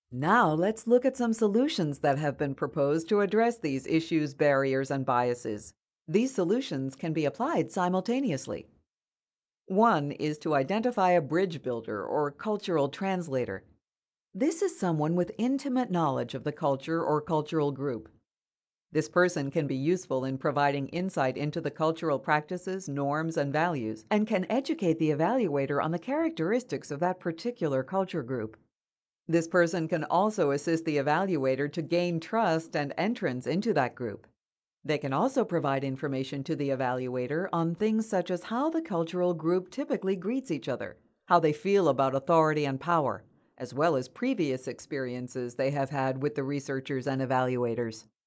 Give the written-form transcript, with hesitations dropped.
Now, let's look at some solutions that have been proposed to address these issues, barriers, and biases. These solutions can be applied simultaneously. One is to identify a bridge builder or cultural translator. This is someone with intimate knowledge of the culture or cultural group. This person can be useful in providing insight into the cultural practices, norms, and values, and can educate the evaluator on the characteristics of that particular culture group. This person can also assist the evaluator to gain trust and entrance into that group. They can also provide information to the evaluator on things such as how the cultural group typically greets each other, how they feel about authority and power, as well as previous experiences they have had with the researchers and evaluators.